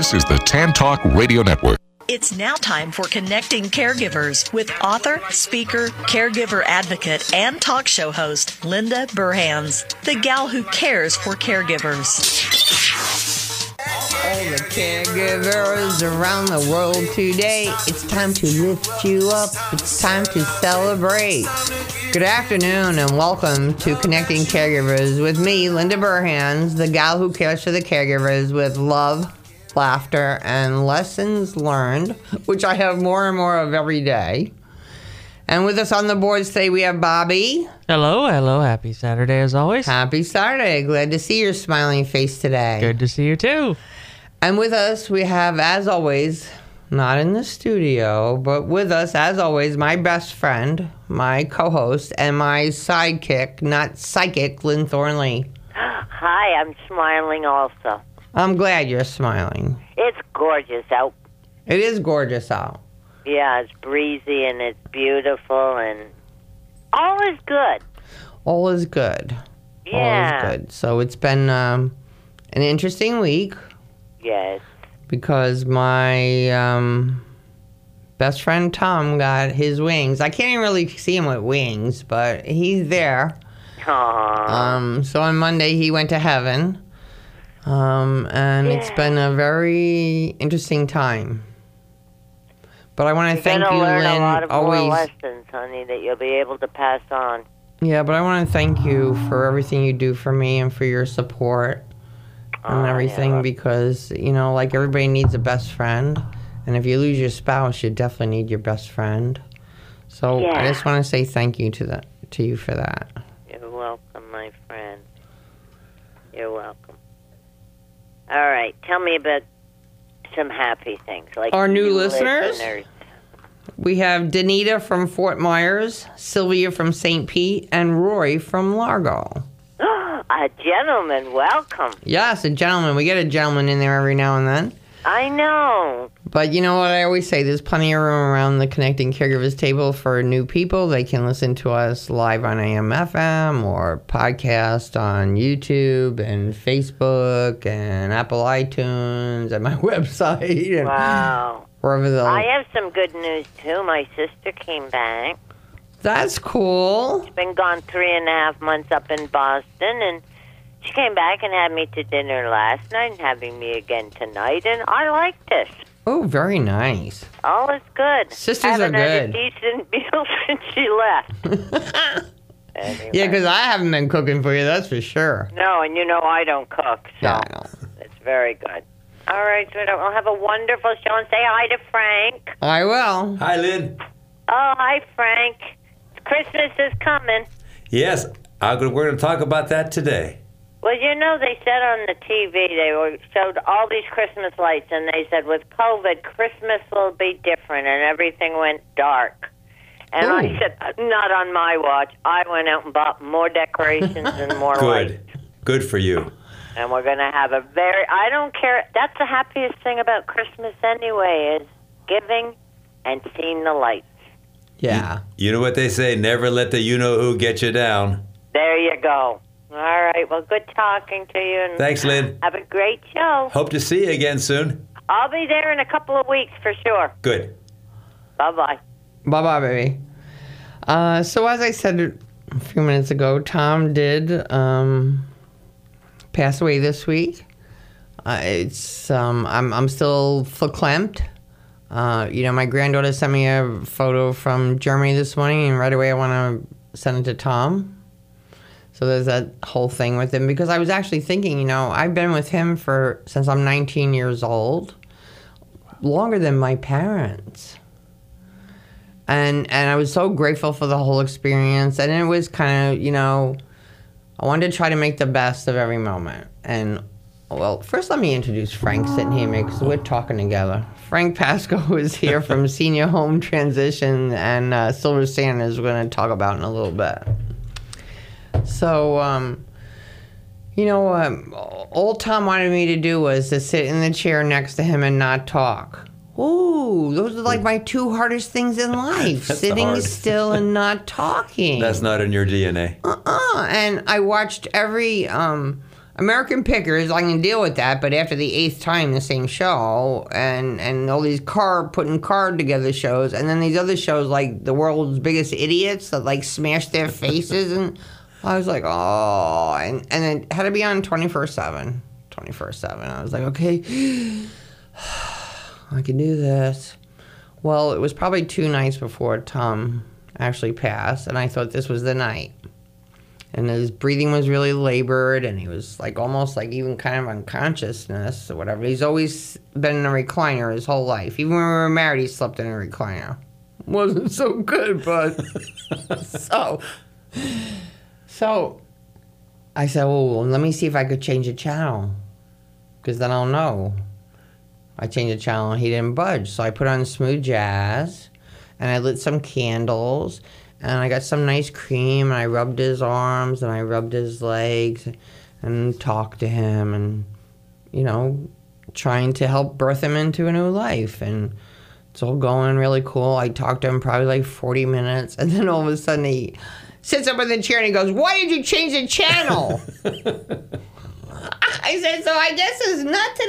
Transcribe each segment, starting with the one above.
This is the Tan Talk Radio Network. It's now time for Connecting Caregivers with author, speaker, caregiver advocate, and talk show host Linda Burhans, the gal who cares for caregivers. All the caregivers around the world today, it's time to lift you up. It's time to celebrate. Good afternoon and welcome to Connecting Caregivers with me, Linda Burhans, the gal who cares for the caregivers with love, laughter, and lessons learned, which I have more and more of every day. And with us on the board today, we have Bobby. Hello. Happy Saturday as always. Happy Saturday. Glad to see your smiling face today. Good to see you too. And with us, we have, as always, not in the studio, but with us, as always, my best friend, my co-host, and my sidekick, not psychic, Lynn Thornley. Hi, I'm smiling also. I'm glad you're smiling. It's gorgeous out. It is gorgeous out. Yeah, it's breezy and it's beautiful and all is good. All is good. Yeah. All is good. So it's been an interesting week. Yes. Because my best friend Tom got his wings. I can't even really see him with wings, but he's there. Aww. So on Monday he went to heaven. And it's been a very interesting time. But I want to thank you, learn Lynn. a lot of always more lessons, honey, that you'll be able to pass on. Yeah, but I want to thank you for everything you do for me and for your support and everything, yeah. Because, you know, like everybody needs a best friend. And if you lose your spouse, you definitely need your best friend. So I just want to say thank you to you for that. You're welcome, my friend. You're welcome. All right, tell me about some happy things. Like our new listeners. We have Danita from Fort Myers, Sylvia from St. Pete, and Roy from Largo. A gentleman, welcome. Yes, a gentleman. We get a gentleman in there every now and then. I know. But you know what I always say, there's plenty of room around the Connecting Caregivers table for new people. They can listen to us live on AM/FM or podcast on YouTube and Facebook and Apple iTunes and my website. And wow. Wherever I have some good news, too. My sister came back. That's cool. She's been gone 3.5 months up in Boston, and she came back and had me to dinner last night and having me again tonight, and I liked it. Oh, very nice. All is good. Sisters are good. Haven't had a decent meal since she left. Anyway. Yeah, because I haven't been cooking for you, that's for sure. No, and you know I don't cook, so yeah, I know. It's very good. All right, sweetheart, we'll have a wonderful show, and say hi to Frank. I will. Hi, Lynn. Oh, hi, Frank. Christmas is coming. Yes, we're going to talk about that today. Well, you know, they said on the TV, they showed all these Christmas lights, and they said with COVID, Christmas will be different, and everything went dark. And Ooh. I said, not on my watch. I went out and bought more decorations and more lights. Good for you. And we're going to have I don't care. That's the happiest thing about Christmas anyway, is giving and seeing the lights. Yeah. You know what they say, never let the you-know-who get you down. There you go. All right. Well, good talking to you. And thanks, Lynn. Have a great show. Hope to see you again soon. I'll be there in a couple of weeks for sure. Good. Bye-bye. Bye-bye, baby. So as I said a few minutes ago, Tom did pass away this week. I'm still verklempt. My granddaughter sent me a photo from Germany this morning, and right away I want to send it to Tom. So there's that whole thing with him, because I was actually thinking, I've been with him since I'm 19 years old, longer than my parents. And I was so grateful for the whole experience, and it was kind of, I wanted to try to make the best of every moment. And, well, first let me introduce Frank sitting here because we're talking together. Frank Pasco is here from Senior Home Transition and Silver Sanders we're going to talk about in a little bit. So, all Tom wanted me to do was to sit in the chair next to him and not talk. Ooh, those are like my two hardest things in life. Sitting still and not talking. That's not in your DNA. And I watched every American Pickers, I can deal with that, but after the 8th time, the same show, and all these putting card together shows, and then these other shows like The World's Biggest Idiots that like smash their faces, and I was like, oh, and it had to be on 24/7. 24/7. I was like, okay, I can do this. Well, it was probably 2 nights before Tom actually passed, and I thought this was the night. And his breathing was really labored, and he was like almost like even kind of unconsciousness or whatever. He's always been in a recliner his whole life. Even when we were married, he slept in a recliner. Wasn't so good, but so I said, well, let me see if I could change the channel, because then I'll know. I changed the channel, and he didn't budge. So I put on smooth jazz, and I lit some candles, and I got some nice cream, and I rubbed his arms, and I rubbed his legs, and talked to him, and, you know, trying to help birth him into a new life. And it's all going really cool. I talked to him probably like 40 minutes, and then all of a sudden he sits up in the chair, and he goes, why did you change the channel? I said, so I guess it's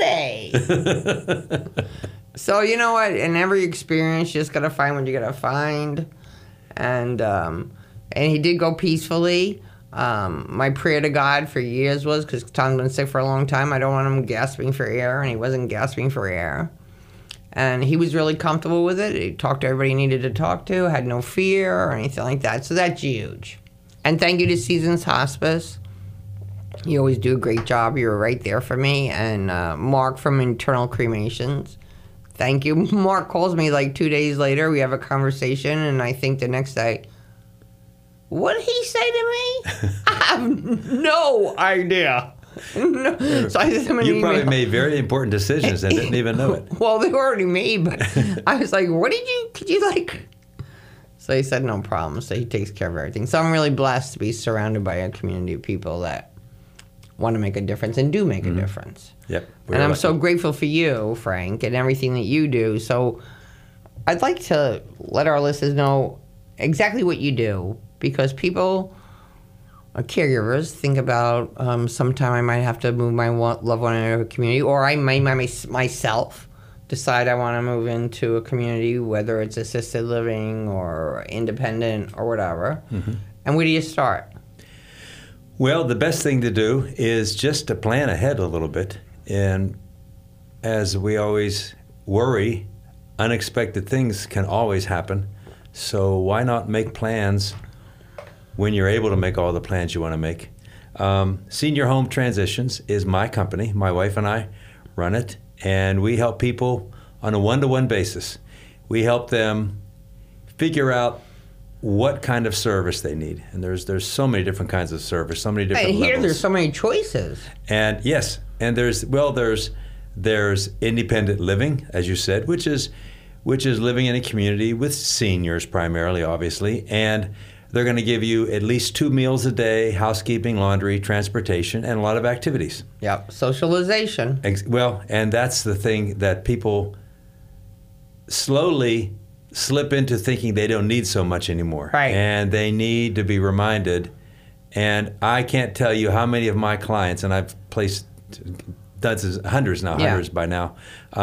not today. So, you know what? In every experience, you just got to find what you got to find. And he did go peacefully. My prayer to God for years was, because Tom's been sick for a long time, I don't want him gasping for air, and he wasn't gasping for air. And he was really comfortable with it. He talked to everybody he needed to talk to, had no fear or anything like that. So that's huge. And thank you to Seasons Hospice. You always do a great job. You were right there for me. And Mark from Internal Cremations. Thank you. Mark calls me like 2 days later. We have a conversation, and I think the next day, what did he say to me? I have no idea. No. So I sent him an email. You probably made very important decisions and didn't even know it. Well, they were already made, but I was like, could you like... So he said, no problem. So he takes care of everything. So I'm really blessed to be surrounded by a community of people that want to make a difference and do make a difference. Yep. And I'm so grateful for you, Frank, and everything that you do. So I'd like to let our listeners know exactly what you do, because people, caregivers, think about sometime I might have to move my loved one into a community, or I might myself decide I want to move into a community, whether it's assisted living or independent or whatever. Mm-hmm. And where do you start? Well, the best thing to do is just to plan ahead a little bit. And as we always worry, unexpected things can always happen. So why not make plans when you're able to make all the plans you want to make? Senior Home Transitions is my company. My wife and I run it, and we help people on a one-to-one basis. We help them figure out what kind of service they need. And there's so many different kinds of service, so many different levels. And here there's so many choices. And yes, and there's independent living, as you said, which is living in a community with seniors primarily, obviously, and they're going to give you at least 2 meals a day, housekeeping, laundry, transportation, and a lot of activities. Yep, socialization. Well, and that's the thing that people slowly slip into, thinking they don't need so much anymore. Right. And they need to be reminded. And I can't tell you how many of my clients, and I've placed hundreds by now,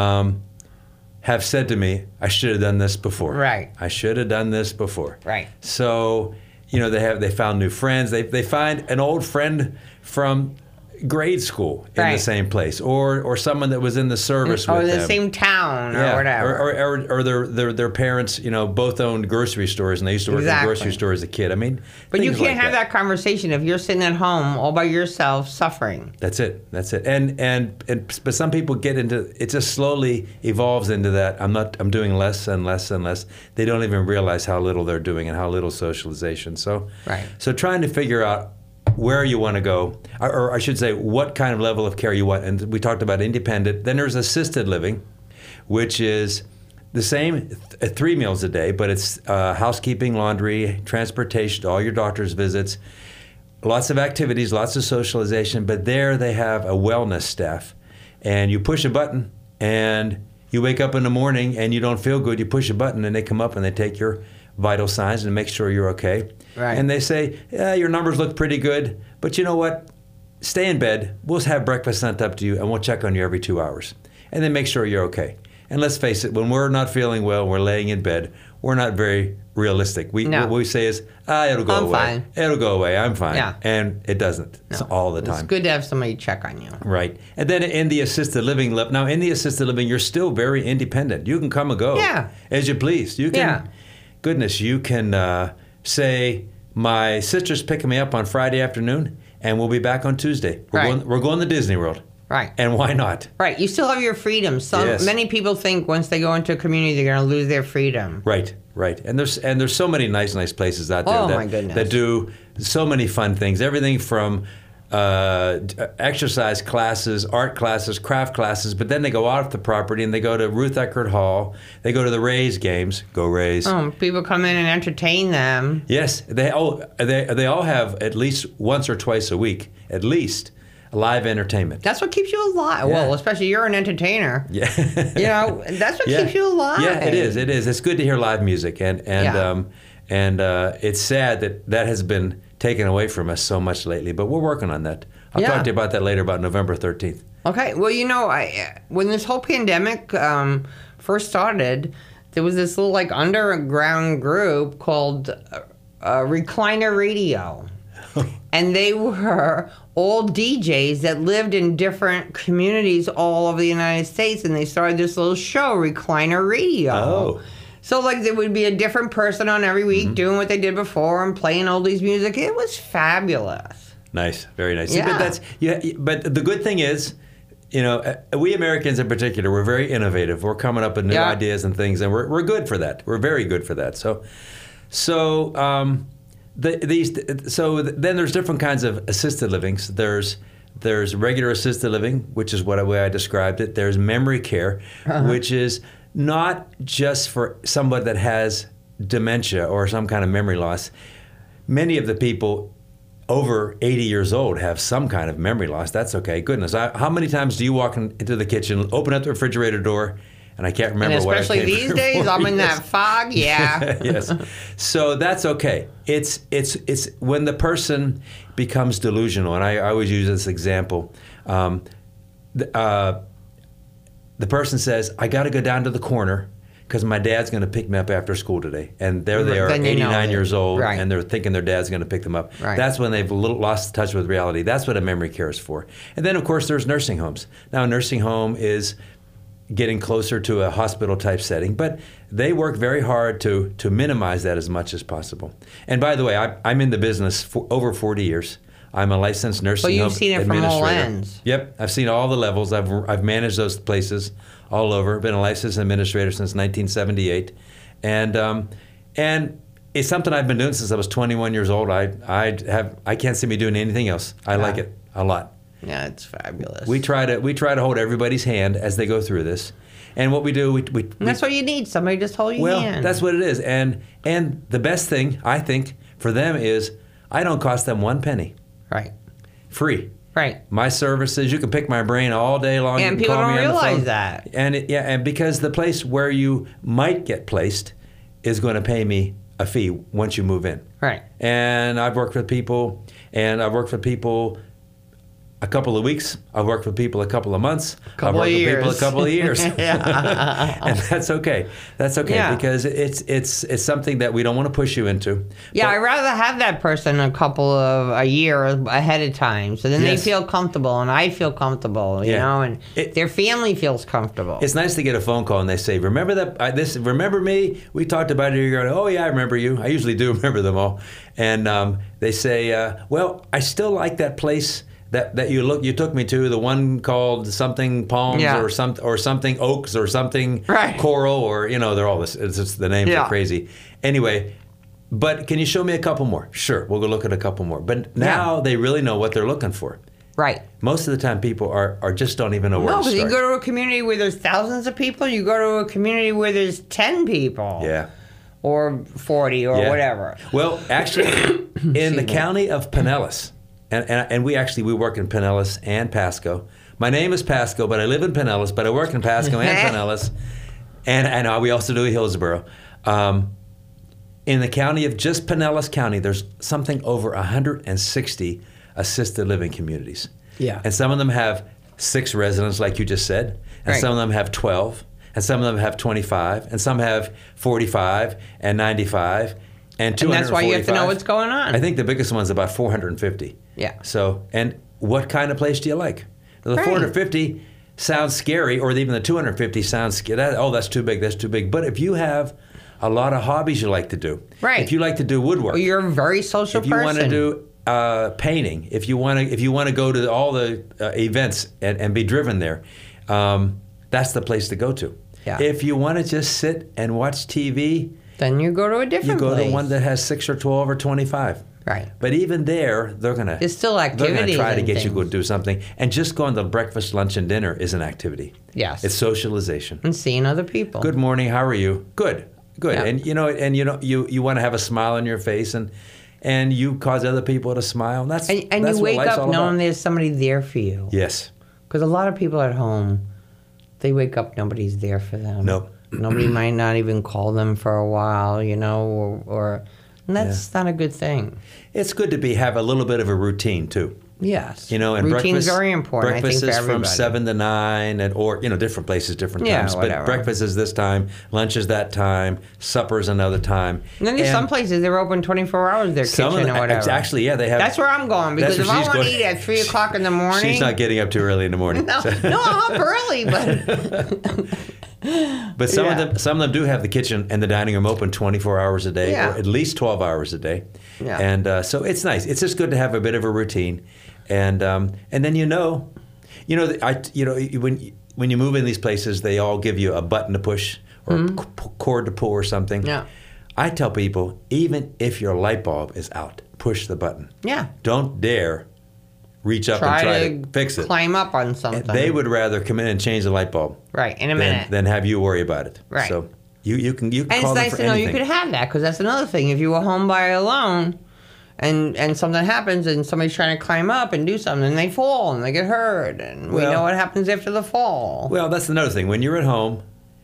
have said to me, I should have done this before. Right. I should have done this before. Right. So, they found new friends. They find an old friend from grade school in the same place, or someone that was in the service with them. Or the same town, or whatever. Or their parents, both owned grocery stores, and they used to work in a grocery store as a kid. I mean, but you can't have that conversation if you're sitting at home all by yourself suffering. That's it. But some people get into it. Just slowly evolves into that. I'm doing less and less and less. They don't even realize how little they're doing and how little socialization. So trying to figure out where you want to go, or I should say, what kind of level of care you want. And we talked about independent. Then there's assisted living, which is the same, 3 meals a day, but it's housekeeping, laundry, transportation, all your doctor's visits, lots of activities, lots of socialization. But there they have a wellness staff. And you push a button, and you wake up in the morning, and you don't feel good. You push a button, and they come up, and they take your vital signs and make sure you're okay. Right. And they say, yeah, your numbers look pretty good, but you know what? stay in bed. We'll have breakfast sent up to you, and we'll check on you every 2 hours. And then make sure you're okay. And let's face it, when we're not feeling well, we're laying in bed, we're not very realistic. What we say is, it'll go away. Fine. It'll go away. I'm fine. Yeah. And it doesn't. It's all the time. It's good to have somebody check on you. Right. And then in the assisted living, you're still very independent. You can come and go as you please. You can, you can say, my sister's picking me up on Friday afternoon, and we'll be back on Tuesday. We're going to Disney World. Right. And why not? Right. You still have your freedom. Many people think once they go into a community, they're going to lose their freedom. Right. And there's so many nice places out there my goodness. that do so many fun things. Everything from exercise classes, art classes, craft classes, but then they go off the property and they go to Ruth Eckerd Hall. They go to the Rays games. Go Rays. People come in and entertain them. Yes. They all have at least once or twice a week, at least, live entertainment. That's what keeps you alive. Yeah. Well, especially you're an entertainer. Yeah. That's what keeps you alive. Yeah, it is. It's good to hear live music, and it's sad that has been taken away from us so much lately. But we're working on that. I'll talk to you about that later, about November 13th. Okay. Well, when this whole pandemic first started, there was this little underground group called Recliner Radio. And they were all DJs that lived in different communities all over the United States, and they started this little show, Recliner Radio. Oh. So, there would be a different person on every week doing what they did before and playing oldies music. It was fabulous. Nice. Very nice. Yeah. But the good thing is, we Americans in particular, we're very innovative. We're coming up with new ideas and things, and we're good for that. We're very good for that. So then there's different kinds of assisted livings. There's regular assisted living, which is the way I described it. There's memory care, which is not just for somebody that has dementia or some kind of memory loss. Many of the people over 80 years old have some kind of memory loss. That's okay. Goodness, how many times do you walk into the kitchen, open up the refrigerator door, and I can't remember what I came especially these days, I'm in that fog, Yes. So that's okay. It's when the person becomes delusional, and I always use this example. The person says, I got to go down to the corner because my dad's going to pick me up after school today. And there they are, 89 years old, and they're thinking their dad's going to pick them up. Right. That's when they've lost touch with reality. That's what a memory care is for. And then, of course, there's nursing homes. Now, a nursing home is getting closer to a hospital-type setting, but they work very hard to minimize that as much as possible. And by the way, I'm in the business for over 40 years. I'm a licensed nursing home administrator. But you've seen it from all ends. Yep, I've seen all the levels. I've managed those places all over. Been a licensed administrator since 1978, and it's something I've been doing since I was 21 years old. I can't see me doing anything else. I like it a lot. Yeah, it's fabulous. We try to hold everybody's hand as they go through this, and what we do, and that's what you need. Somebody just hold your hand. Well, that's what it is, and the best thing I think for them is I don't cost them one penny. Right. Free. Right. My services, you can pick my brain all day long. And people don't realize that. And because the place where you might get placed is going to pay me a fee once you move in. Right. And I've worked with people, a couple of weeks. I've worked with people a couple of months. I've worked with people a couple of years. And that's okay. That's okay because it's something that we don't want to push you into. Yeah, I'd rather have that person a year ahead of time, so then they feel comfortable and I feel comfortable, you know, and their family feels comfortable. It's nice to get a phone call and they say, "Remember that? Remember me? We talked about it." You're going, "Oh yeah, I remember you." I usually do remember them all, and they say, "Well, I still like that place." That you took me to, the one called something Palms or something Oaks or something Coral or they're all this. It's just the names are crazy. Anyway, but can you show me a couple more? Sure, we'll go look at a couple more. But now they really know what they're looking for. Right. Most of the time, people are just don't even know where to start. No, because you go to a community where there's thousands of people. You go to a community where there's 10 people. Yeah. Or 40 or whatever. Well, actually, in the county of Pinellas. And we work in Pinellas and Pasco. My name is Pasco, but I live in Pinellas, but I work in Pasco and Pinellas. And we also do Hillsborough. In the county of just Pinellas County, there's something over 160 assisted living communities. Yeah. And some of them have 6 residents, like you just said, and Right. some of them have 12, and some of them have 25, and some have 45 and 95 and 245. And that's why you have to know what's going on. I think the biggest one's about 450. Yeah. So, and what kind of place do you like? The Right. 450 sounds scary, or even the 250 sounds scary. That's too big, that's too big. But if you have a lot of hobbies you like to do, Right. if you like to do woodwork, Or you're a very social if you person. want to do painting, if you want to go to all the events and be driven there, that's the place to go to. Yeah. If you want to just sit and watch TV, Then you go to a you different go place. to one that has 6 or 12 or 25. Right. But even there, they're gonna There's still They're gonna activities try to and get you to go things. do something, and just going to breakfast, lunch, and dinner is an activity. Yes. It's socialization. And seeing other people. Good morning. How are you? Good. Yeah. And you want to have a smile on your face, and you cause other people to smile. And that's And that's you what wake life's up all knowing about. there's somebody there for you. Yes. Because a lot of people at home, they wake up, nobody's there for them. Nope. Nobody might not even call them for a while, or and that's not a good thing. It's good to have a little bit of a routine too. Yes. And routine's breakfast, very important. Breakfast I think is for from everybody. 7 to 9, or different places, different Yeah, times. whatever. But breakfast is this time, lunch is that time, supper's another time. And then there's some places they're open 24 hours. Their Some of kitchen them- or whatever. actually, yeah, they have. That's where I'm going because That's if where I she's want to going. eat at 3 o'clock in the morning, She's not getting up too early in the morning. no, So- no, I'm up early, but But some Yeah. of them do have the kitchen and the dining room open 24 hours a day, Yeah. or at least 12 hours a day. Yeah. And so it's nice. It's just good to have a bit of a routine, and then when you move in these places, they all give you a button to push or a cord to pull or something. Yeah. I tell people, even if your light bulb is out, push the button. yeah, Don't dare reach up and try to fix it. climb up on something. They would rather come in and change the light bulb right in a minute. than have you worry about it. Right. So you can And call it's them nice for to know anything. you could have that because that's another thing. If you were home by alone and something happens and somebody's trying to climb up and do something and they fall and they get hurt and we Well- know what happens after the fall. Well, that's another thing. When you're at home,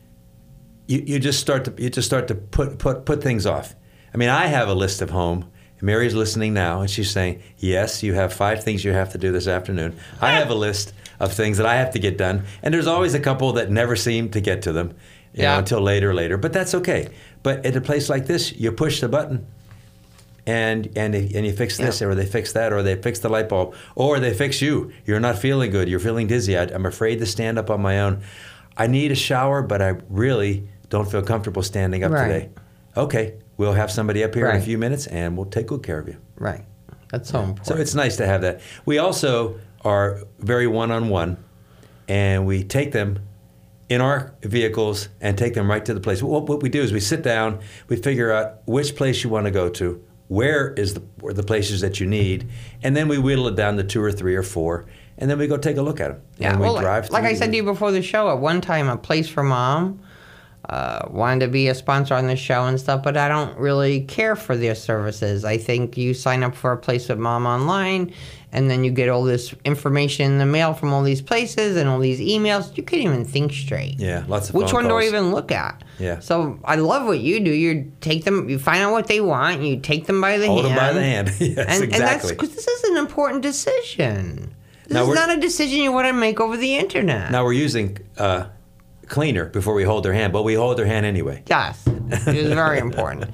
you just start to put things off. I mean, I have a list of home. Mary's listening now, and she's saying, "Yes, you have 5 things you have to do this afternoon." I have a list of things that I have to get done, and there's always a couple that never seem to get to them, you know, until later. But that's okay. But at a place like this, you push the button, and you fix this, or they fix that, or they fix the light bulb, or they fix you. You're not feeling good. You're feeling dizzy. I'm afraid to stand up on my own. I need a shower, but I really don't feel comfortable standing up Right. today. Okay, we'll have somebody up here in a Right. few minutes, and we'll take good care of you. Right. That's so important. So it's nice to have that. We also are very one-on-one, and we take them in our vehicles and take them right to the place. What we do is we sit down, we figure out which place you want to go to, where the places that you need, and then we whittle it down to 2 or 3 or 4, and then we go take a look at them. Yeah, and we well, drive like I through said to you before the show, at one time, A Place for Mom wanted to be a sponsor on the show and stuff, but I don't really care for their services. I think you sign up for A Place with Mom online, and then you get all this information in the mail from all these places and all these emails. You can't even think straight. Yeah, lots of Which phone one do I calls. even look at? Yeah. So I love what you do. You take them, you find out what they want, you take them by the Hold hand. them by the hand. Yes, And that's exactly. because this is an important decision. This Now is we're- not a decision you want to make over the internet. Now we're using cleaner before we hold their hand, but we hold their hand anyway. Yes, it is very important.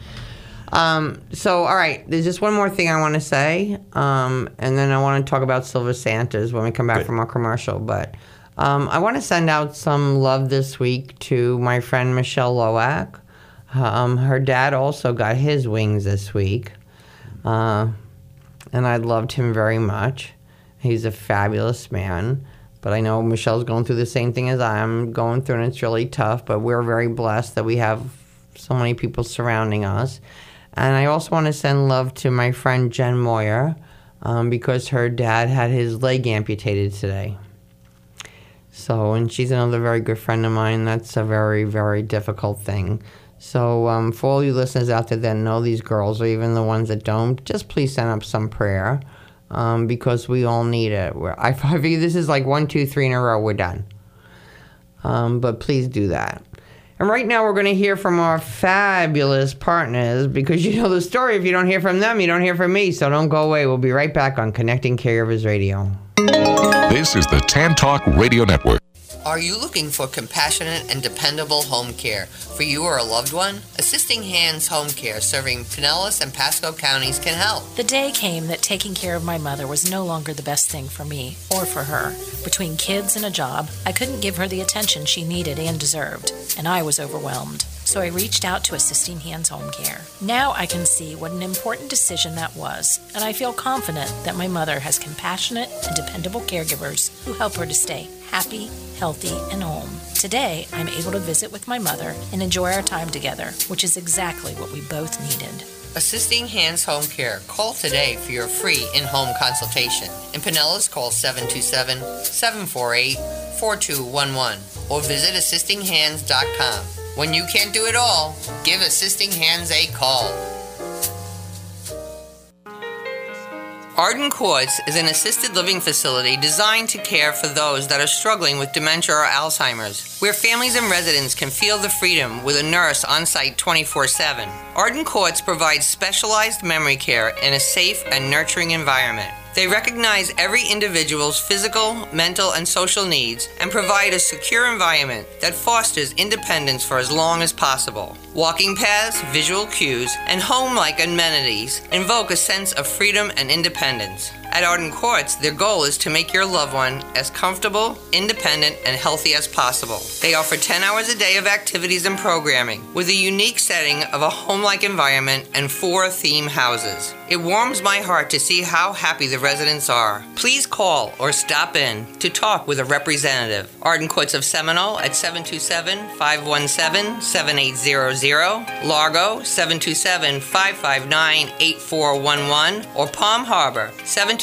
So, all right, there's just one more thing I want to say, and then I want to talk about Silver Santas when we come back Good. from our commercial. But I want to send out some love this week to my friend Michelle Loack. Her dad also got his wings this week, and I loved him very much. He's a fabulous man. But I know Michelle's going through the same thing as I'm going through, and it's really tough. But we're very blessed that we have so many people surrounding us. And I also want to send love to my friend Jen Moyer because her dad had his leg amputated today. So, and she's another very good friend of mine. That's a very, very difficult thing. So for all you listeners out there that know these girls, or even the ones that don't, just please send up some prayer. Because we all need it. I figure this is like 1, 2, 3 in a row, we're done. But please do that. And right now we're going to hear from our fabulous partners because you know the story. If you don't hear from them, you don't hear from me. So don't go away. We'll be right back on Connecting Caregivers Radio. This is the Tan Talk Radio Network. Are you looking for compassionate and dependable home care for you or a loved one? Assisting Hands Home Care, serving Pinellas and Pasco counties, can help. The day came that taking care of my mother was no longer the best thing for me or for her. Between kids and a job, I couldn't give her the attention she needed and deserved, and I was overwhelmed. So I reached out to Assisting Hands Home Care. Now I can see what an important decision that was, and I feel confident that my mother has compassionate and dependable caregivers who help her to stay happy, healthy, and home. Today, I'm able to visit with my mother and enjoy our time together, which is exactly what we both needed. Assisting Hands Home Care. Call today for your free in-home consultation. In Pinellas, call 727-748-4211 or visit assistinghands.com. When you can't do it all, give Assisting Hands a call. Arden Courts is an assisted living facility designed to care for those that are struggling with dementia or Alzheimer's, where families and residents can feel the freedom with a nurse on site 24/7. Arden Courts provides specialized memory care in a safe and nurturing environment. They recognize every individual's physical, mental, and social needs and provide a secure environment that fosters independence for as long as possible. Walking paths, visual cues, and home-like amenities invoke a sense of freedom and independence. At Arden Courts, their goal is to make your loved one as comfortable, independent, and healthy as possible. They offer 10 hours a day of activities and programming, with a unique setting of a home-like environment and 4 theme houses. It warms my heart to see how happy the residents are. Please call or stop in to talk with a representative. Arden Courts of Seminole at 727-517-7800, Largo 727-559-8411, or Palm Harbor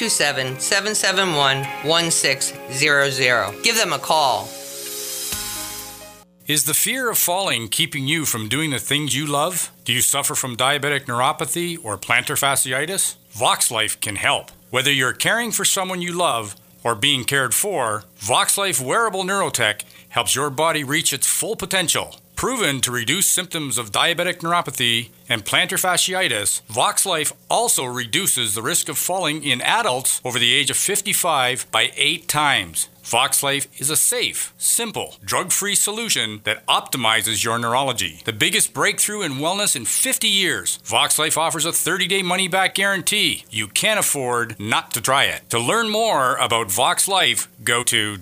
727-771-1600. Give them a call. Is the fear of falling keeping you from doing the things you love? Do you suffer from diabetic neuropathy or plantar fasciitis? VoxLife can help. Whether you're caring for someone you love or being cared for, VoxLife Wearable Neurotech helps your body reach its full potential. Proven to reduce symptoms of diabetic neuropathy and plantar fasciitis, VoxLife also reduces the risk of falling in adults over the age of 55 by 8 times. VoxLife is a safe, simple, drug-free solution that optimizes your neurology. The biggest breakthrough in wellness in 50 years. VoxLife offers a 30-day money-back guarantee. You can't afford not to try it. To learn more about VoxLife, go to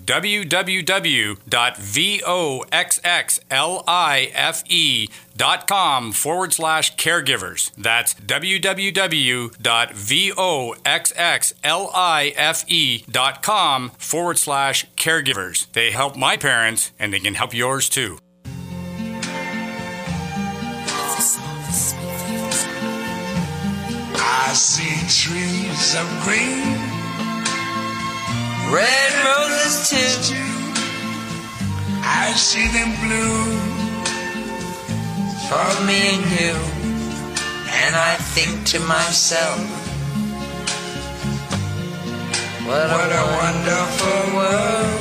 www.voxlife.com/caregivers. That's www.voxlife.com/caregivers. They help my parents, and they can help yours too. I see trees of green, Red roses too. I see them blue For me and you, and I think to myself, what a wonderful world.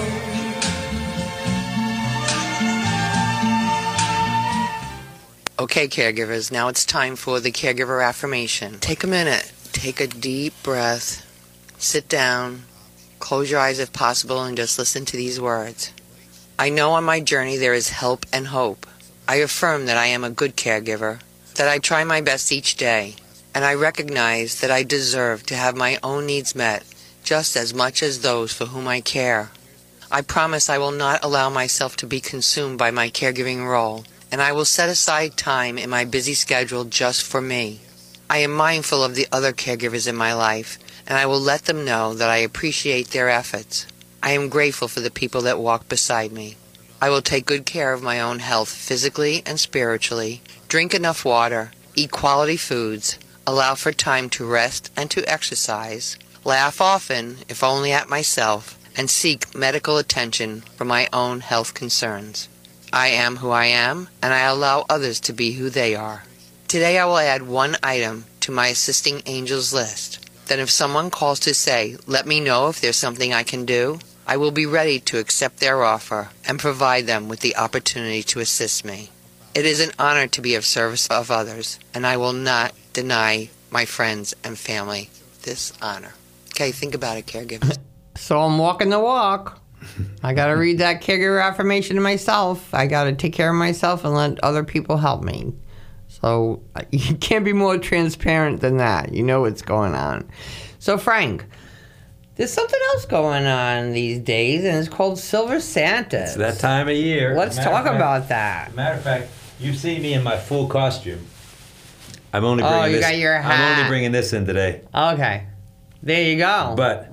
Okay, caregivers, now it's time for the caregiver affirmation. Take a minute, take a deep breath, sit down, close your eyes if possible, and just listen to these words. I know on my journey there is help and hope. I affirm that I am a good caregiver, that I try my best each day, and I recognize that I deserve to have my own needs met just as much as those for whom I care. I promise I will not allow myself to be consumed by my caregiving role, and I will set aside time in my busy schedule just for me. I am mindful of the other caregivers in my life, and I will let them know that I appreciate their efforts. I am grateful for the people that walk beside me. I will take good care of my own health physically and spiritually, drink enough water, eat quality foods, allow for time to rest and to exercise, laugh often, if only at myself, and seek medical attention for my own health concerns. I am who I am, and I allow others to be who they are. Today I will add one item to my Assisting Angels list. Then if someone calls to say, let me know if there's something I can do, I will be ready to accept their offer and provide them with the opportunity to assist me. It is an honor to be of service of others, and I will not deny my friends and family this honor. Okay, think about it, caregivers. So I'm walking the walk. I got to read that caregiver affirmation to myself. I got to take care of myself and let other people help me. So you can't be more transparent than that. You know what's going on. So Frank, there's something else going on these days, and it's called Silver Santa. It's that time of year. Let's talk about that. Matter of fact, you see me in my full costume. I'm only bringing you got your hat. I'm only bringing this in today. Okay. There you go. But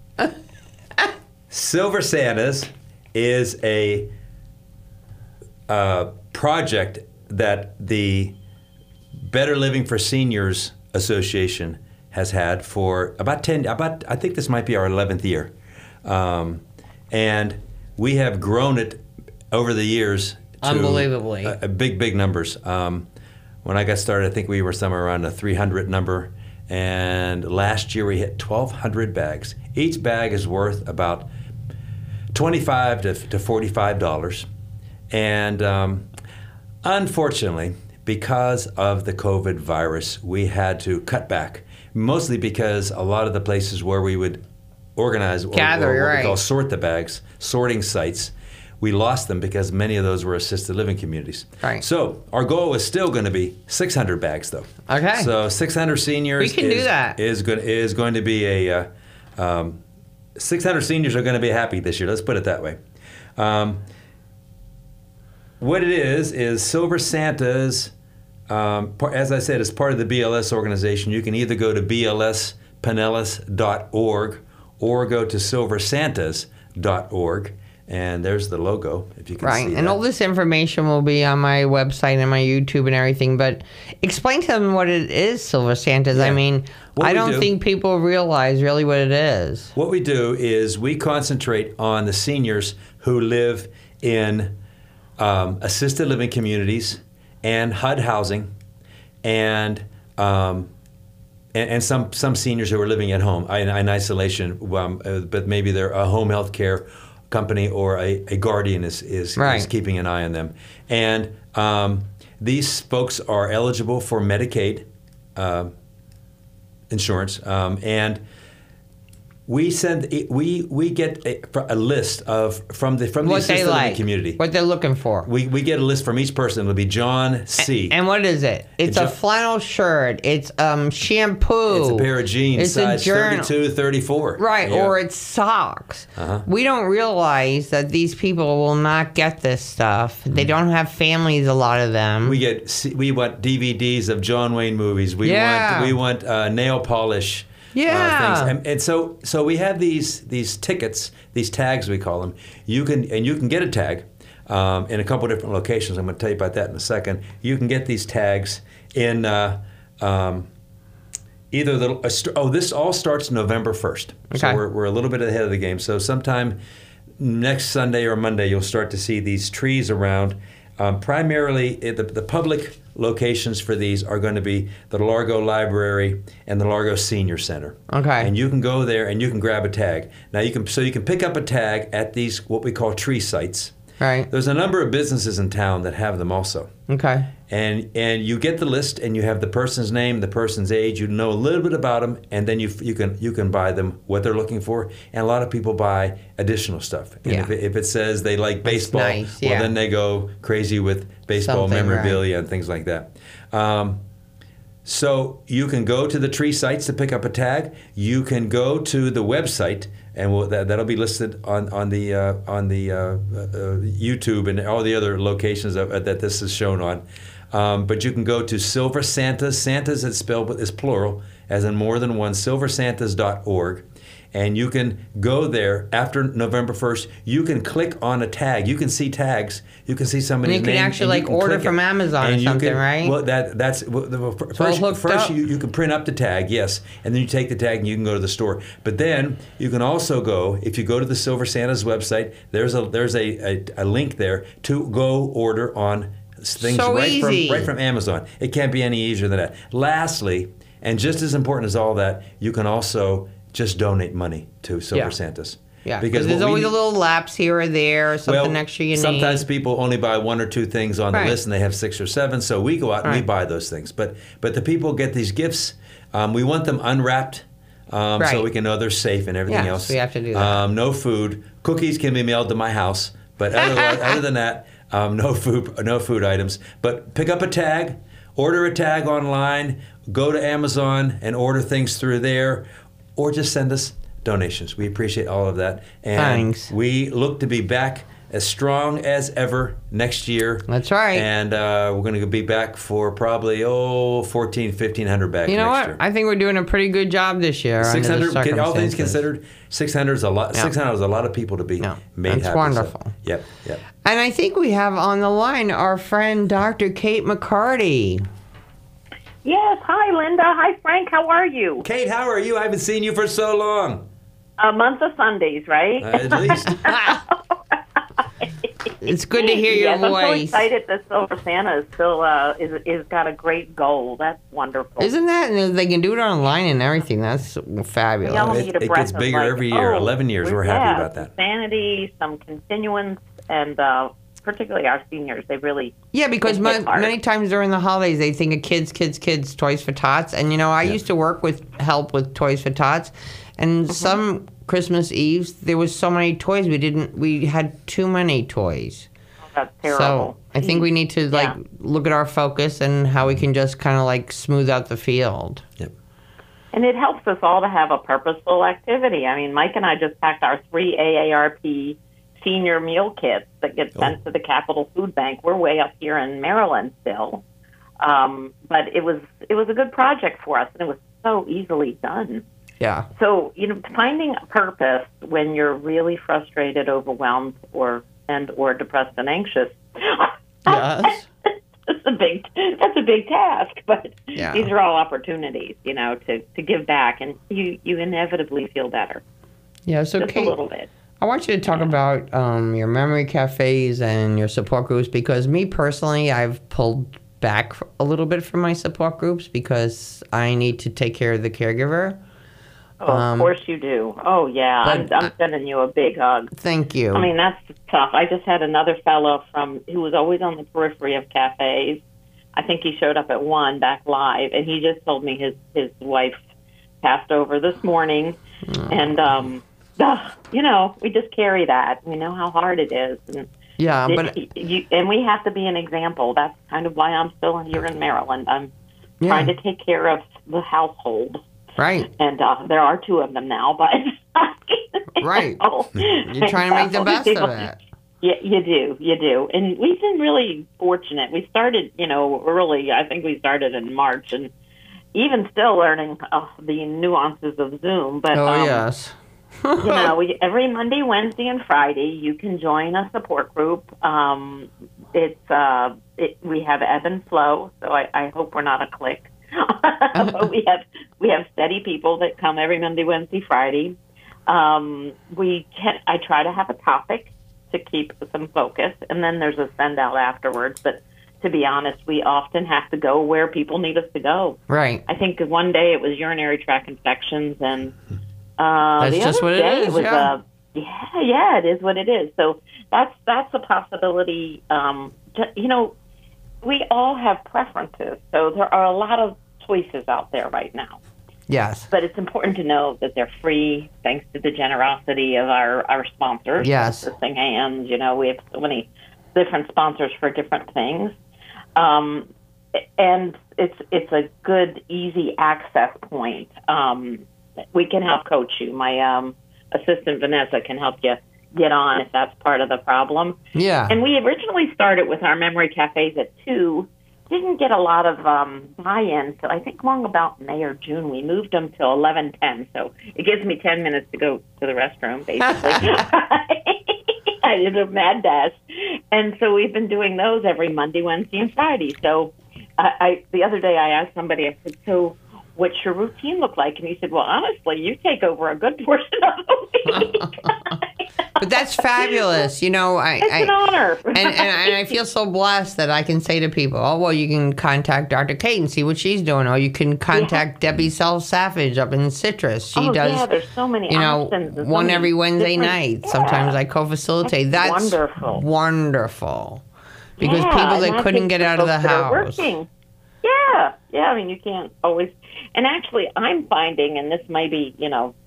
Silver Santas is a project that the Better Living for Seniors Association has had for I think this might be our 11th year. And we have grown it over the years to unbelievably big numbers. When I got started, I think we were somewhere around a 300 number. And last year we hit 1,200 bags. Each bag is worth about $25 to $45. And unfortunately, because of the COVID virus, we had to cut back. Mostly because a lot of the places where we would organize or what we call sort the bags, sorting sites, we lost them because many of those were assisted living communities. Right. So our goal is still going to be 600 bags, though. Okay. So 600 seniors. We can do that. Is going to be a 600 seniors are going to be happy this year. Let's put it that way. What it is Silver Santas. As I said, as part of the BLS organization, you can either go to blspinellas.org or go to silversantas.org, and there's the logo, if you can see that. And all this information will be on my website and my YouTube and everything, but explain to them what it is, Silver Santas. Yeah. I mean, I don't think people realize really what it is. What we do is we concentrate on the seniors who live in assisted living communities and HUD housing, and some seniors who are living at home in isolation, but maybe they're a home health care company or a guardian is keeping an eye on them. And these folks are eligible for Medicaid insurance, and we get a list from the assisted living community. What they're looking for. We get a list from each person. It'll be John C. And what is it? It's a flannel shirt. It's shampoo. It's a pair of jeans, size 32, 34. Right, yeah. Or it's socks. We don't realize that these people will not get this stuff. They don't have families, a lot of them. We want DVDs of John Wayne movies. We want nail polish. Yeah. Things. And so we have these tickets, these tags we call them. You can get a tag in a couple of different locations. I'm going to tell you about that in a second. You can get these tags in this all starts November 1st. Okay. So we're a little bit ahead of the game. So sometime next Sunday or Monday, you'll start to see these trees around. Primarily, the public locations for these are going to be the Largo Library and the Largo Senior Center. Okay. And you can go there and you can grab a tag. Now you can pick up a tag at these what we call tree sites. Right. There's a number of businesses in town that have them also. Okay. And you get the list and you have the person's name, the person's age. You know a little bit about them, and then you can buy them what they're looking for. And a lot of people buy additional stuff. And if it says they like baseball, nice. Well then they go crazy with baseball memorabilia and things like that. So you can go to the tree sites to pick up a tag. You can go to the website, and that'll be listed on the YouTube and all the other locations that this is shown on. But you can go to Silver Santas. Santas is plural, as in more than one. silversantas.org. And you can go there after November 1st. You can click on a tag. You can see tags. You can see somebody's name. You can actually order from Amazon or something, right? Well, first you can print up the tag, yes, and then you take the tag and you can go to the store. But then you can also go, if you go to the Silver Santas website, there's a link there to go order on things right from Amazon. It can't be any easier than that. Lastly, and just as important as all that, you can also just donate money to Silver Santas. Yeah, because there's always a little lapse here or there, or something extra you need. Sometimes people only buy 1 or 2 things on the list, and they have 6 or 7. So we go out and we buy those things. But the people get these gifts. We want them unwrapped, so we can know they're safe and everything else. We have to do that. No food. Cookies can be mailed to my house, but other than that, no food items. But pick up a tag, order a tag online, go to Amazon and order things through there, or just send us donations. We appreciate all of that. And Thanks. We look to be back as strong as ever next year. That's right. And we're going to be back for probably 1,400-1,500 bags. You know next what? year. I think we're doing a pretty good job this year. 600, all things considered, 600 is a lot. 600 is a lot of people to be made happy. That's wonderful. So, yep. And I think we have on the line our friend Dr. Kate McCarty. Yes. Hi, Linda. Hi, Frank. How are you? Kate, how are you? I haven't seen you for so long. A month of Sundays, right? At least. It's good to hear your voice. I'm so excited that Silver Santa is still is got a great goal. That's wonderful. Isn't that? And they can do it online and everything. That's fabulous. It gets bigger every year. 11 years. We're happy about that. Sanity, some continuance, and particularly our seniors. They really because many times during the holidays they think of kids, Toys for Tots. And I used to help with Toys for Tots, and some Christmas Eves there was so many toys we had too many toys. That's terrible. So I think we need to look at our focus and how we can just kind of smooth out the field. Yep. And it helps us all to have a purposeful activity. I mean, Mike and I just packed our 3 AARP senior meal kits that get sent to the Capital Food Bank. We're way up here in Maryland still. But it was a good project for us, and it was so easily done. Yeah. So, finding a purpose when you're really frustrated, overwhelmed, or depressed and anxious. Yes. That's a big task, but these are all opportunities, to give back, and you inevitably feel better. Yeah, so just Kate, a little bit. I want you to talk about your memory cafes and your support groups, because me personally, I've pulled back a little bit from my support groups because I need to take care of the caregiver. Oh, of course you do. Oh, yeah. I'm sending you a big hug. Thank you. I mean, that's tough. I just had another fellow who was always on the periphery of cafes. I think he showed up at 1 back live, and he just told me his wife passed over this morning. And, we just carry that. We know how hard it is. And and we have to be an example. That's kind of why I'm still here in Maryland. I'm trying to take care of the household. Right. And there are 2 of them now, but... Right. You're trying to make the best of it. Yeah, you do. And we've been really fortunate. We started, early. I think we started in March, and even still learning the nuances of Zoom. But, yes. Every Monday, Wednesday, and Friday, you can join a support group. We have ebb and flow, so I hope we're not a clique. But we have steady people that come every Monday, Wednesday, Friday. I try to have a topic to keep some focus, and then there's a send out afterwards. But to be honest, we often have to go where people need us to go. Right. I think one day it was urinary tract infections, and that's just what it is. It is what it is. So that's a possibility. We all have preferences, so there are a lot of choices out there right now. Yes. But it's important to know that they're free thanks to the generosity of our sponsors. Yes. Assisting Hands, we have so many different sponsors for different things. And it's a good, easy access point. We can help coach you. My assistant, Vanessa, can help you get on if that's part of the problem. Yeah. And we originally started with our memory cafes at 2. Didn't get a lot of buy-in, so I think long about May or June we moved them to 11:10. So it gives me 10 minutes to go to the restroom, basically. I did a mad dash, and so we've been doing those every Monday, Wednesday, and Friday. So the other day I asked somebody, I said, "So what's your routine look like?" And he said, "Well, honestly, you take over a good portion of the week." But that's fabulous. You know, It's an honor. and I feel so blessed that I can say to people, oh, well, you can contact Dr. Kate and see what she's doing. Or you can contact Debbie Self-Savage up in Citrus. She does, there's so many options. And one so every many Wednesday different- night. Sometimes I co-facilitate. That's wonderful. Because people that couldn't get out of the house. Yeah, I mean, you can't always. And actually, I'm finding, and this may be,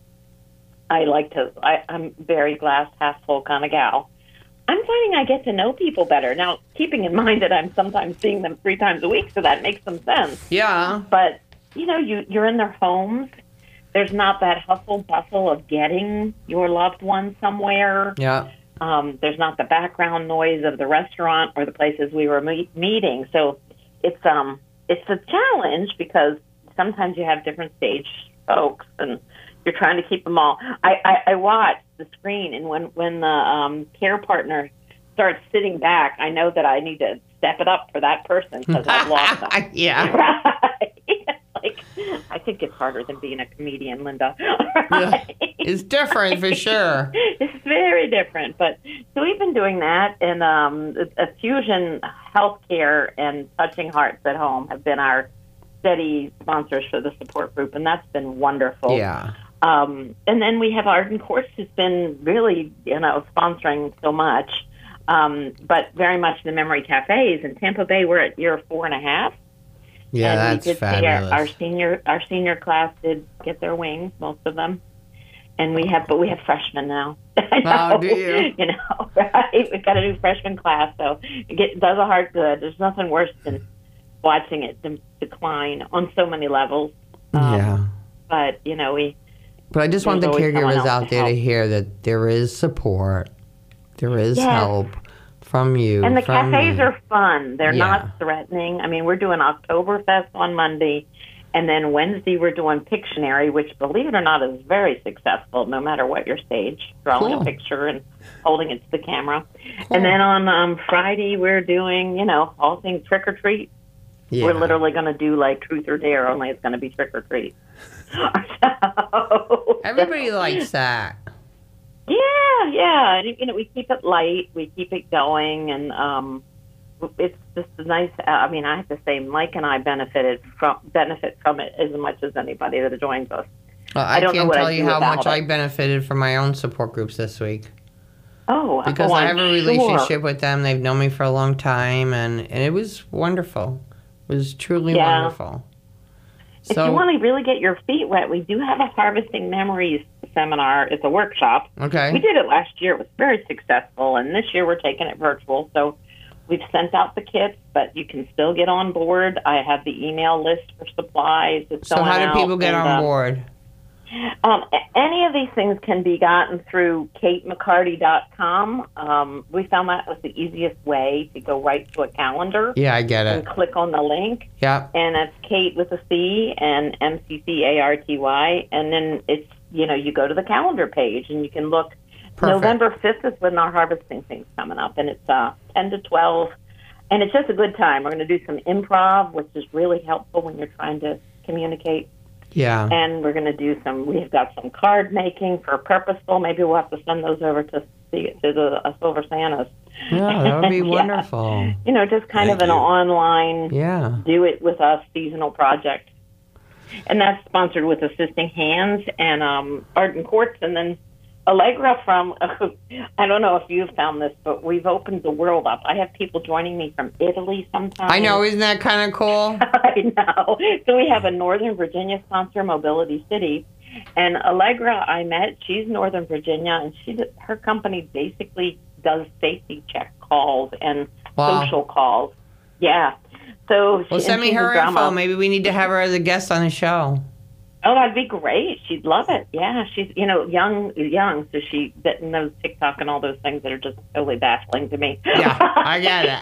I'm very glass half full kind of gal. I'm finding I get to know people better. Now, keeping in mind that I'm sometimes seeing them 3 times a week, so that makes some sense. Yeah. But, you're in their homes. There's not that hustle bustle of getting your loved one somewhere. Yeah. There's not the background noise of the restaurant or the places we were meeting. So it's a challenge because sometimes you have different stage folks and you're trying to keep them all. I watch the screen, and when the care partner starts sitting back, I know that I need to step it up for that person because I've lost them. Yeah. Right? I think it's harder than being a comedian, Linda. Right? It's different for sure. It's very different. But so we've been doing that, and Fusion Healthcare and Touching Hearts at Home have been our steady sponsors for the support group, and that's been wonderful. Yeah. And then we have Arden Courts, who's been really, sponsoring so much, but very much the memory cafes. In Tampa Bay, we're at year 4.5. Yeah, and that's we did fabulous. Our senior class did get their wings, most of them, and we have freshmen now. Oh, do you? Right? We've got a new freshman class, so it does a heart good. There's nothing worse than watching it decline on so many levels. Yeah. But But I just want the there's always someone caregivers else out to there to help. hear that there is support, there is Yes. help from you. And the from cafes me. are fun. They're Yeah. not threatening. I mean, we're doing Oktoberfest on Monday, and then Wednesday we're doing Pictionary, which, believe it or not, is very successful no matter what your stage, drawing Cool. a picture and holding it to the camera. And then on Friday we're doing, all things trick or treat. Yeah. We're literally going to do like truth or dare, only it's going to be trick or treat. Everybody likes that. Yeah. We keep it light, we keep it going, and it's just nice. I mean, I have to say, Mike and I benefit from it as much as anybody that joins us. Well, I don't know can't what tell I'd you do how without much it. I benefited from my own support groups this week. Because I have a relationship Sure. with them. They've known me for a long time, and it was wonderful. It was truly Yeah. wonderful. If you want to really get your feet wet, we do have a Harvesting Memories seminar. It's a workshop. Okay. We did it last year. It was very successful, and this year we're taking it virtual. So we've sent out the kits, but you can still get on board. I have the email list for supplies. It's So going how do out, people get and, on board? Any of these things can be gotten through KateMcCarty.com. We found that was the easiest way to go right to a calendar. Yeah, I get And it. click on the link. Yeah. And that's Kate with a C and McCarty. And then it's, you go to the calendar page and you can look. Perfect. November 5th is when our harvesting thing's coming up, and it's 10 to 12. And it's just a good time. We're going to do some improv, which is really helpful when you're trying to communicate. Yeah. And we're going to do we've got some card making for Purposeful. Maybe we'll have to send those over to the Silver Santas. Yeah, that would be Yeah. wonderful. Just kind of an online Yeah. do it with us seasonal project. And that's sponsored with Assisting Hands and Arden Courts, and then Allegra from, I don't know if you've found this, but we've opened the world up. I have people joining me from Italy sometimes. I know, isn't that kind of cool? I know. So we have a Northern Virginia sponsor, Mobility City. And Allegra, I met, she's Northern Virginia, and her company basically does safety check calls and Wow. social calls. Yeah. So Well, send me she's her a drama. info. Maybe we need to have her as a guest on the show. Oh, that'd be great. She'd love it. Yeah, she's young, so she knows TikTok and all those things that are just totally baffling to me. Yeah, I got it.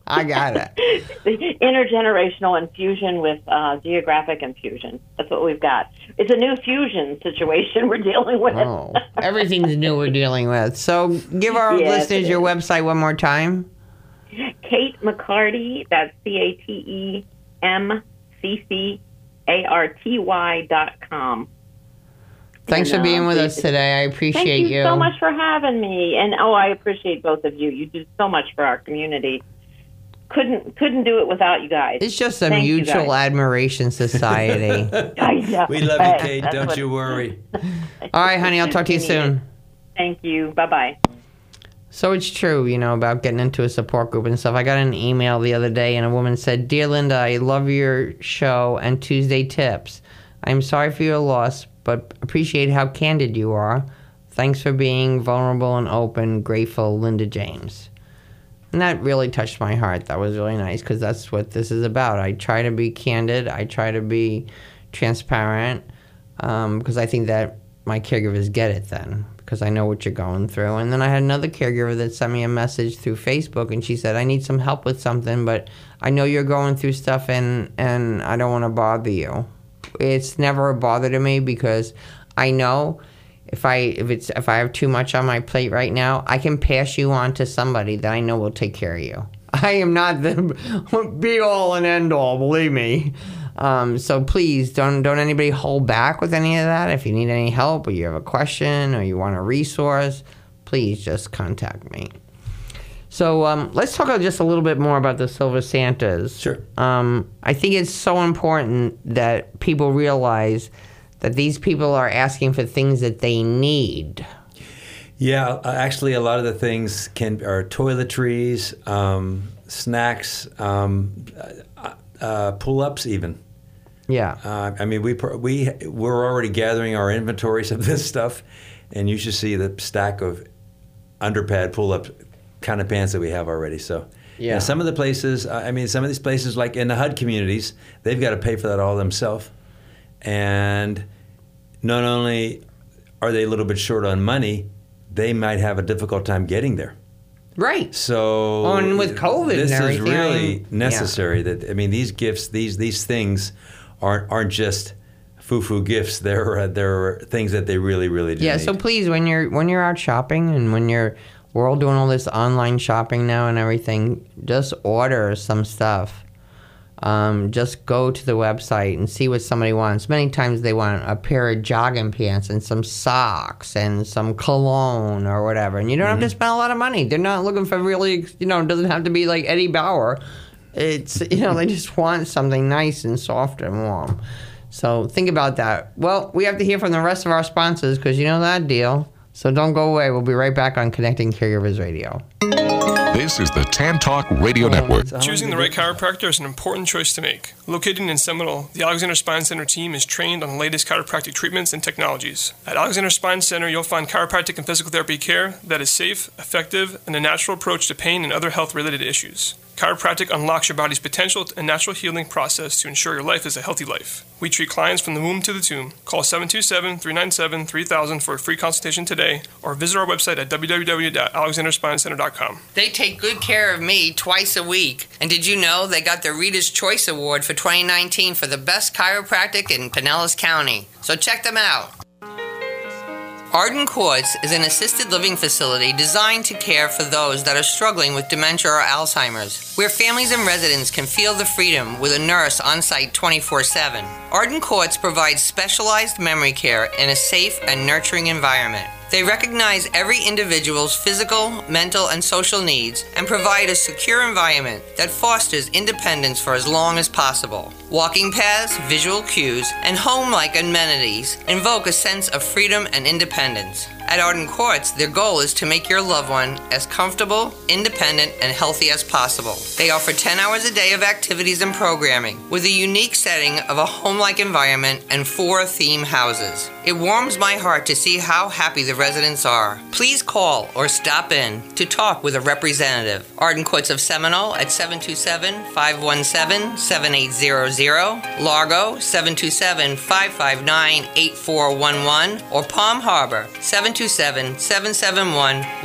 Intergenerational infusion with geographic infusion. That's what we've got. It's a new fusion situation we're dealing with. Oh, everything's new we're dealing with. So give our Yes, listeners it your is. website one more time. Kate McCarty, that's KateMcCarty.com. Thanks for being with us today. I appreciate Thank you so much for having me. And I appreciate both of you. You do so much for our community. Couldn't do it without you guys. It's just a mutual admiration society. We love you, Kate. Don't you worry. All right, honey. I'll talk to you soon. Thank you. Bye-bye. So it's true, about getting into a support group and stuff. I got an email the other day, and a woman said, "Dear Linda, I love your show and Tuesday tips. I'm sorry for your loss, but appreciate how candid you are. Thanks for being vulnerable and open. Grateful, Linda James." And that really touched my heart. That was really nice, because that's what this is about. I try to be candid. I try to be transparent, because I think that my caregivers get it then, because I know what you're going through. And then I had another caregiver that sent me a message through Facebook, and she said, "I need some help with something, but I know you're going through stuff, and I don't want to bother you." It's never a bother to me, because I know if I have too much on my plate right now, I can pass you on to somebody that I know will take care of you. I am not the be all and end all, believe me. So please don't anybody hold back with any of that. If you need any help, or you have a question, or you want a resource, please just contact me. So let's talk just a little bit more about the Silver Santas. Sure. I think it's so important that people realize that these people are asking for things that they need. Yeah, actually, a lot of the things are toiletries, snacks, pull-ups even. Yeah. I mean, we're already gathering our inventories of this stuff, and you should see the stack of underpad pull-up kind of pants that we have already. So yeah, some of the places, some of these places, like in the HUD communities, they've got to pay for that all themselves. And not only are they a little bit short on money, they might have a difficult time getting there. Right. So and with COVID this and everything, is really necessary. That these gifts, these things aren't just foo-foo gifts. They're things that they really, really do need. So please, when you're out shopping, and we're all doing all this online shopping now and everything, just order some stuff. Just go to the website and see what somebody wants. Many times they want a pair of jogging pants and some socks and some cologne or whatever. And you don't have to spend a lot of money. They're not looking for really, it doesn't have to be like Eddie Bauer. It's, they just want something nice and soft and warm. So think about that. Well, we have to hear from the rest of our sponsors, because you know that deal. So don't go away. We'll be right back on Connecting Caregivers Radio. This is the Tan Talk Radio Network. Choosing the right chiropractor is an important choice to make. Located in Seminole, the Alexander Spine Center team is trained on the latest chiropractic treatments and technologies. At Alexander Spine Center, you'll find chiropractic and physical therapy care that is safe, effective, and a natural approach to pain and other health-related issues. Chiropractic unlocks your body's potential and natural healing process to ensure your life is a healthy life. We treat clients from the womb to the tomb. Call 727-397-3000 for a free consultation today, or visit our website at www.alexanderspinecenter.com. They take good care of me twice a week. And did you know they got the Reader's Choice Award for 2019 for the best chiropractic in Pinellas County? So check them out. Arden Courts is an assisted living facility designed to care for those that are struggling with dementia or Alzheimer's, where families and residents can feel the freedom with a nurse on site 24/7. Arden Courts provides specialized memory care in a safe and nurturing environment. They recognize every individual's physical, mental, and social needs and provide a secure environment that fosters independence for as long as possible. Walking paths, visual cues, and home-like amenities invoke a sense of freedom and independence. At Arden Courts, their goal is to make your loved one as comfortable, independent, and healthy as possible. They offer 10 hours a day of activities and programming, with a unique setting of a home-like environment and 4 theme houses. It warms my heart to see how happy the residents are. Please call or stop in to talk with a representative. Arden Courts of Seminole at 727-517-7800, Largo 727-559-8411, or Palm Harbor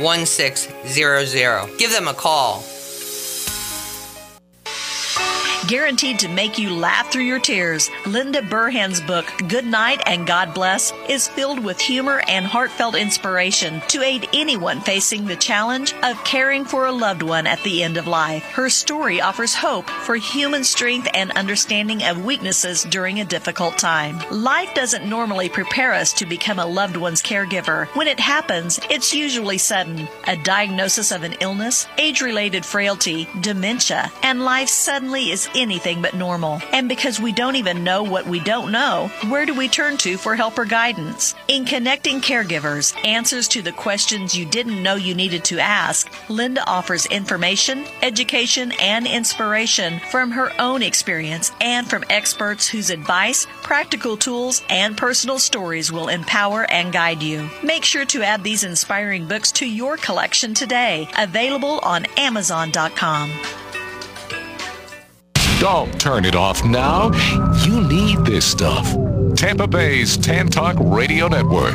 727-771-1600. Give them a call. guaranteed to make you laugh through your tears. Linda Burhan's book, Good Night and God Bless, is filled with humor and heartfelt inspiration to aid anyone facing the challenge of caring for a loved one at the end of life. Her story offers hope for human strength and understanding of weaknesses during a difficult time. Life doesn't normally prepare us to become a loved one's caregiver. When it happens, it's usually sudden. A diagnosis of an illness, age-related frailty, dementia, and life suddenly is anything but normal. And because we don't even know what we don't know, where do we turn to for help or guidance? In Connecting Caregivers, Answers to the Questions You Didn't Know You Needed to Ask, Linda offers information, education, and inspiration from her own experience and from experts whose advice, practical tools, and personal stories will empower and guide you. Make sure to add these inspiring books to your collection today. Available on Amazon.com. Don't turn it off now. You need this stuff. Tampa Bay's Tan Talk Radio Network.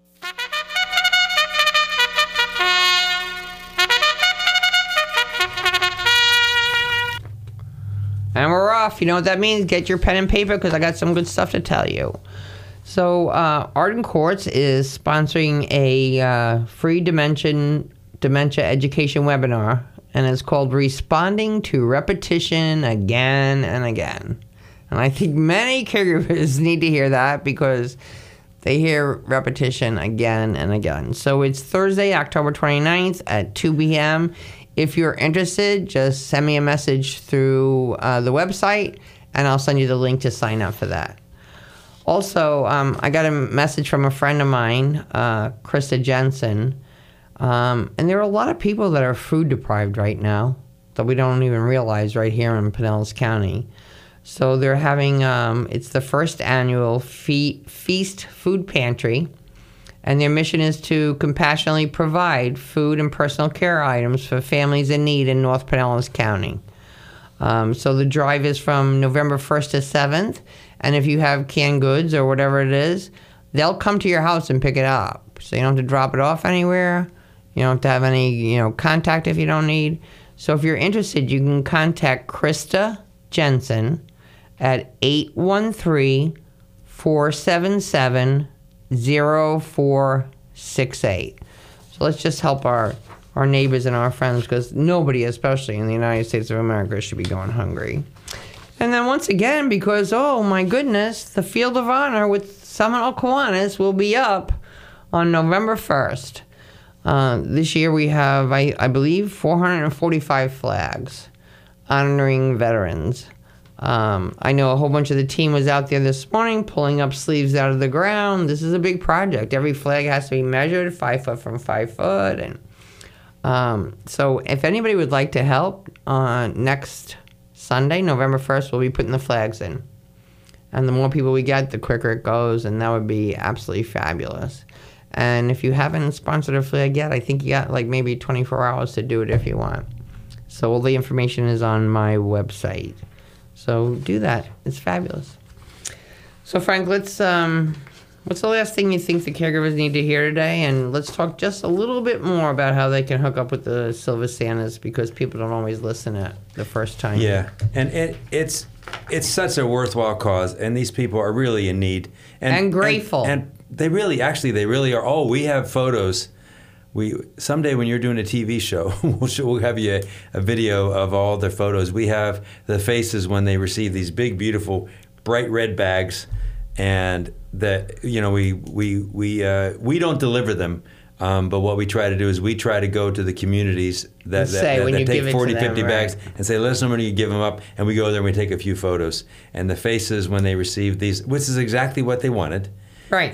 And we're off. You know what that means? Get your pen and paper because I got some good stuff to tell you. So, Arden Courts is sponsoring a free dementia education webinar, and it's called Responding to Repetition Again and Again. And I think many caregivers need to hear that because they hear repetition again and again. So it's Thursday, October 29th at 2 p.m. If you're interested, just send me a message through the website, and I'll send you the link to sign up for that. Also, I got a message from a friend of mine, Krista Jensen, and there are a lot of people that are food deprived right now that we don't even realize right here in Pinellas County. So they're having, it's the first annual Feast Food Pantry, and their mission is to compassionately provide food and personal care items for families in need in North Pinellas County. So the drive is from November 1st to 7th, and if you have canned goods or whatever it is, they'll come to your house and pick it up. So you don't have to drop it off anywhere. You don't have to have any, contact if you don't need. So if you're interested, you can contact Krista Jensen at 813-477-0468. So let's just help our neighbors and our friends, because nobody, especially in the United States of America, should be going hungry. And then once again, because, oh my goodness, the Field of Honor with Seminole Kiwanis will be up on November 1st. This year we have, I believe, 445 flags honoring veterans. I know a whole bunch of the team was out there this morning pulling up sleeves out of the ground. This is a big project. Every flag has to be measured 5 foot from 5 foot. And so if anybody would like to help, next Sunday, November 1st, we'll be putting the flags in. And the more people we get, the quicker it goes, and that would be absolutely fabulous. And if you haven't sponsored a flag yet, I think you got like maybe 24 hours to do it if you want. So all the information is on my website. So do that. It's fabulous. So Frank, let's what's the last thing you think the caregivers need to hear today? And let's talk just a little bit more about how they can hook up with the Silver Santas, because people don't always listen at the first time. Yeah, and it's such a worthwhile cause, and these people are really in need. And grateful. And they really are. Oh, we have photos. Someday when you're doing a TV show, we'll have you a video of all their photos. We have the faces when they receive these big, beautiful, bright red bags, and that we don't deliver them. But what we try to do is we try to go to the communities that take 40, 50 bags and say, let us know when you give them up. And we go there and we take a few photos. And the faces when they receive these, which is exactly what they wanted. Right.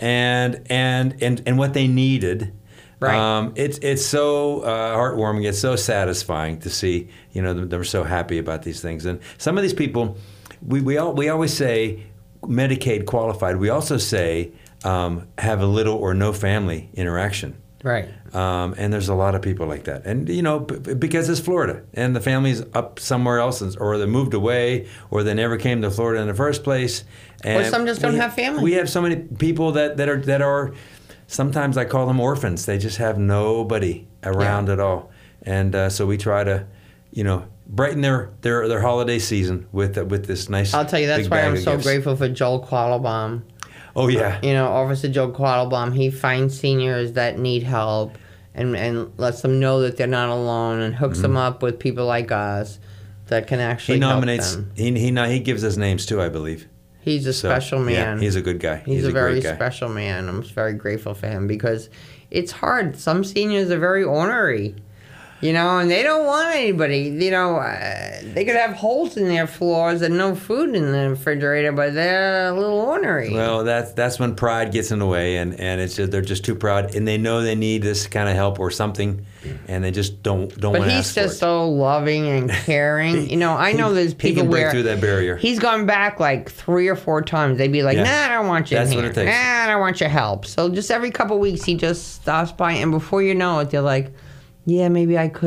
And what they needed. Right. It's so heartwarming. It's so satisfying to see, they're so happy about these things. And some of these people, we always say Medicaid qualified. We also say have a little or no family interaction. Right. And there's a lot of people like that. And, because it's Florida and the family's up somewhere else, or they moved away, or they never came to Florida in the first place. And or some just don't have family. We have so many people that are sometimes I call them orphans. They just have nobody around at all. And so we try to, brighten their holiday season with this nice. I'll tell you, that's big why bag I'm of so gifts. grateful for Joel Quattlebaum. Oh yeah. You know, Officer Joe Quattlebaum, he finds seniors that need help and lets them know that they're not alone and hooks them up with people like us that can actually He nominates. help them. He gives us names too, I believe. He's a special man. Yeah, he's a good guy. He's a very great guy. special man. I'm very grateful for him because it's hard. Some seniors are very ornery. You know, and they don't want anybody. You know, they could have holes in their floors and no food in the refrigerator, but they're a little ornery. Well, that's when pride gets in the way, and it's just, they're just too proud, and they know they need this kind of help or something, and they just don't want to ask for it. But he's just so loving and caring. You know, I know there's people he can break where through that barrier. He's gone back like 3 or 4 times. They'd be like, Yeah. nah, I don't want you That's in what here. it takes. Nah, I don't want your help. So just every couple weeks, he just stops by, and before you know it, they're like, yeah, maybe I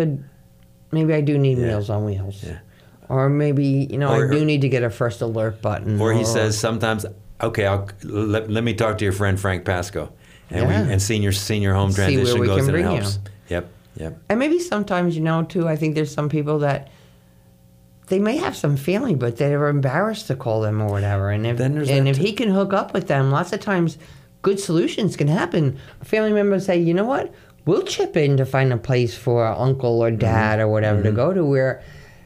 do need Meals on Wheels. Yeah. Or maybe, you know, Or- I do need to get a first alert button. Or he says sometimes, okay, let me talk to your friend Frank Pasco, and Yeah. and senior home See where transition we goes can and it bring helps. you. Yep. And maybe sometimes, you know, too, I think there's some people that they may have some family, but they're embarrassed to call them or whatever. And if he can hook up with them, lots of times good solutions can happen. A family member say, you know what? We'll chip in to find a place for uncle or dad or whatever to go to where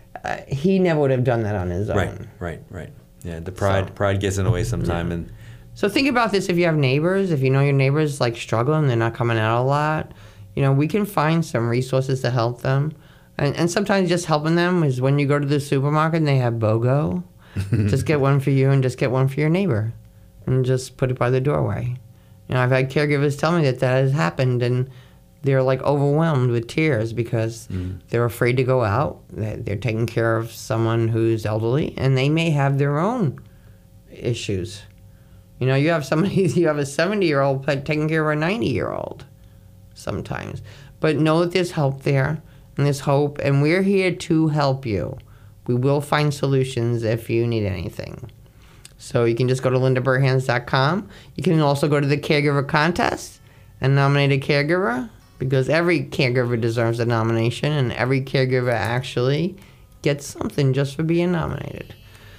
he never would have done that on his own. Right. Yeah, the pride gets in the way sometime, and So think about this if you have neighbors, if you know your neighbors like struggling, they're not coming out a lot, you know, we can find some resources to help them. And sometimes just helping them is when you go to the supermarket and they have BOGO, just get one for you and just get one for your neighbor and just put it by the doorway. You know, I've had caregivers tell me that has happened and they're like overwhelmed with tears because they're afraid to go out. They're taking care of someone who's elderly and they may have their own issues. You know, you have a 70-year-old taking care of a 90-year-old sometimes. But know that there's help there and there's hope, and we're here to help you. We will find solutions if you need anything. So you can just go to lindaburhans.com. You can also go to the Caregiver Contest and nominate a caregiver because every caregiver deserves a nomination, and every caregiver actually gets something just for being nominated.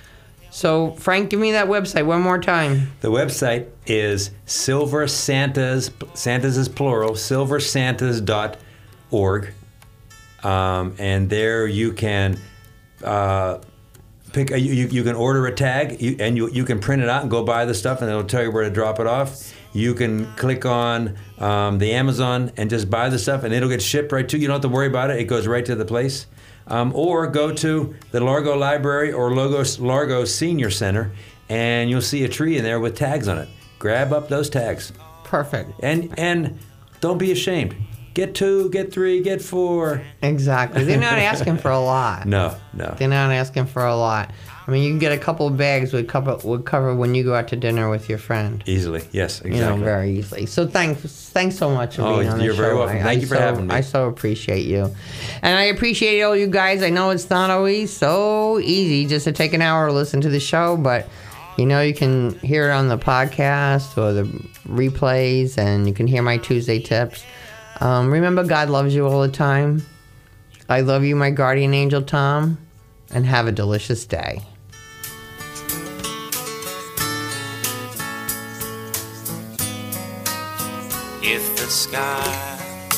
So, Frank, give me that website one more time. the website is Silver Santas. Santas is plural. silversantas.org, and there you can pick. You can order a tag, and you can print it out and go buy the stuff, and it'll tell you where to drop it off. You can click on the Amazon and just buy the stuff, and it'll get shipped right to you. You don't have to worry about it. It goes right to the place. Or go to the Largo Library or Largo Senior Center, and you'll see a tree in there with tags on it. Grab up those tags. Perfect. And don't be ashamed. Get 2, get 3, get 4. Exactly. They're not asking for a lot. No. They're not asking for a lot. I mean, you can get a couple of bags would cover when you go out to dinner with your friend. Easily, yes, exactly. You know, very easily. So thanks so much for being on the show. You're very welcome. Thank you for having me. I so appreciate you. And I appreciate all you guys. I know it's not always so easy just to take an hour to listen to the show, but you know, you can hear it on the podcast or the replays, and you can hear my Tuesday tips. Remember, God loves you all the time. I love you, my guardian angel, Tom, and have a delicious day. If the sky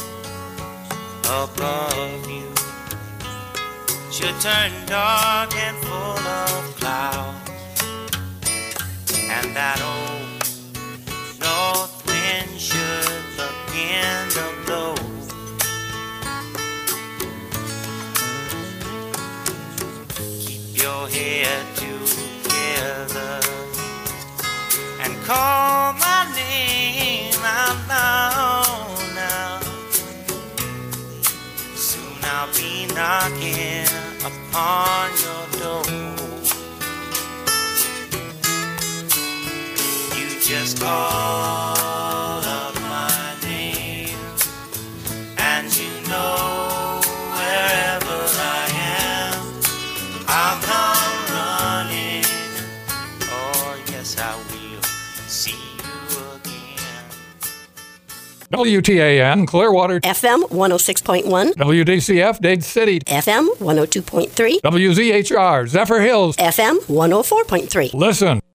above you should turn dark and full of clouds, and that old north wind should begin to blow, keep your head together and call my name out loud now. Soon I'll be knocking upon your door. You just call up my name, and you know wherever I am, I'll come running. Oh yes, I will see you again. WTAN Clearwater, FM 106.1, WDCF Dade City, FM 102.3, WZHR Zephyr Hills, FM 104.3. Listen.